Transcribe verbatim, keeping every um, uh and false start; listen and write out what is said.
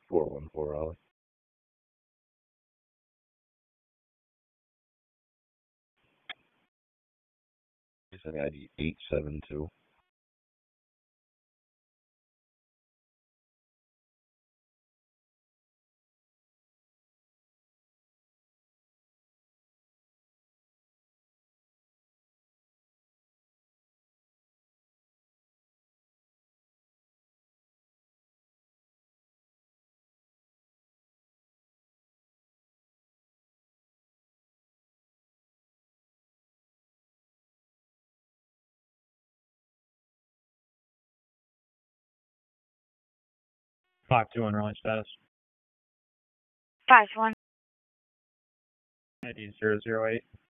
four one four Raleigh. Using I D eight seven two. Five two one Raleigh status. Five one. I D zero zero eight.